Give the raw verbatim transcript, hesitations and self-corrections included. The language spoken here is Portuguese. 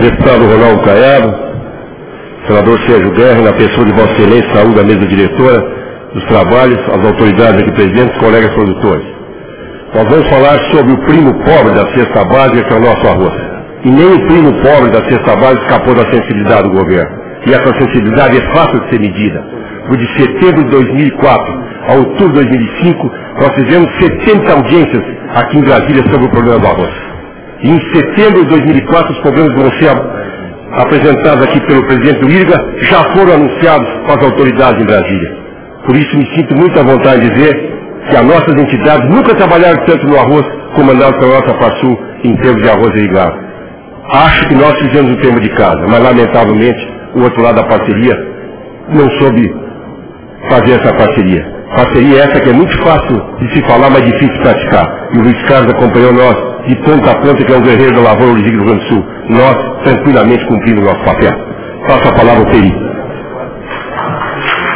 Deputado Ronaldo Caiado, senador Sérgio Guerra, na pessoa de Vossa Excelência, saúde da mesa diretora dos trabalhos, as autoridades aqui presentes, colegas produtores. Nós vamos falar sobre o primo pobre da cesta básica, que é o nosso arroz. E nem o primo pobre da cesta básica escapou da sensibilidade do governo. E essa sensibilidade é fácil de ser medida. Por de setembro de dois mil e quatro a outubro de dois mil e cinco, nós fizemos setenta audiências aqui em Brasília sobre o problema do arroz. E em setembro de dois mil e quatro, os problemas vão ser apresentados aqui pelo presidente do I R G A, já foram anunciados para as autoridades em Brasília. Por isso me sinto muito à vontade de dizer que as nossas entidades nunca trabalharam tanto no arroz comandado pela nossa FASUL em termos de arroz irrigado. Acho que nós fizemos o tema de casa, mas lamentavelmente o outro lado da parceria não soube fazer essa parceria. Parceria essa que é muito fácil de se falar, mas difícil de praticar. E o Luiz Carlos acompanhou nós de ponta a ponta, que é um guerreiro da lavoura do Rio Grande do Sul. Nós, tranquilamente, cumprimos o nosso papel. Passo a palavra ao Peri.